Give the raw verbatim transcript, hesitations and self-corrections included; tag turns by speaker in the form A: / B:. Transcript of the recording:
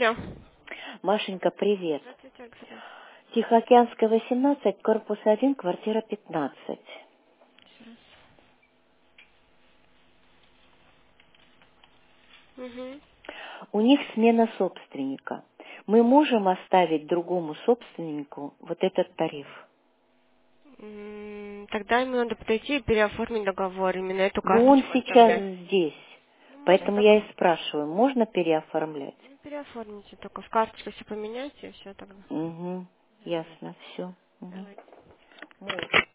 A: алло.
B: Машенька, привет.
A: Здравствуйте, Александра.
B: Тихоокеанская, восемнадцать, корпус один, квартира пятнадцать.
A: Угу.
B: У них смена собственника. Мы можем оставить другому собственнику вот этот тариф?
A: М, Тогда ему надо подойти и переоформить договор, именно эту
B: Но он
A: карточку
B: сейчас
A: оставлять.
B: здесь,
A: Ну, можно
B: поэтому я
A: так.
B: и спрашиваю, можно переоформлять?
A: Ну, переоформите, только в карточку все поменяйте, и все тогда.
B: Угу,
A: Давай.
B: ясно, все.
A: Давай.